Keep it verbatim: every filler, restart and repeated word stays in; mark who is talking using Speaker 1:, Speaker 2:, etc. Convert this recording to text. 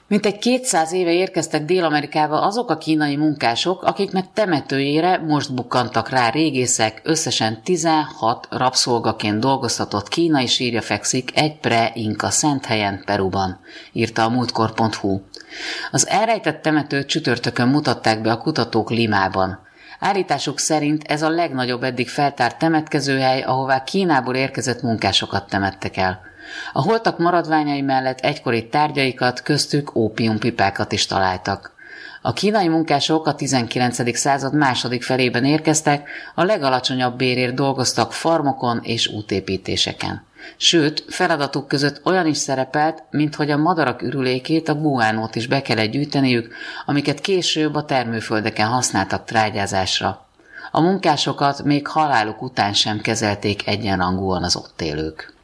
Speaker 1: Mintegy kétszáz éve érkeztek Dél-Amerikába azok a kínai munkások, akiknek temetőjére most bukkantak rá régészek, összesen tizenhat rabszolgaként dolgoztatott kínai sírja fekszik egy pre-inka szent helyen Peruban, írta a múltkor pont hu. Az elrejtett temetőt csütörtökön mutatták be a kutatók Limában. Állításuk szerint ez a legnagyobb eddig feltárt temetkezőhely, ahová Kínából érkezett munkásokat temettek el. A holtak maradványai mellett egykori tárgyaikat, köztük ópiumpipákat is találtak. A kínai munkások a tizenkilencedik század második felében érkeztek, a legalacsonyabb bérért dolgoztak farmokon és útépítéseken. Sőt, feladatuk között olyan is szerepelt, mint hogy a madarak ürülékét, a guánót is be kellett gyűjteniük, amiket később a termőföldeken használtak trágyázásra. A munkásokat még haláluk után sem kezelték egyenrangúan az ott élők.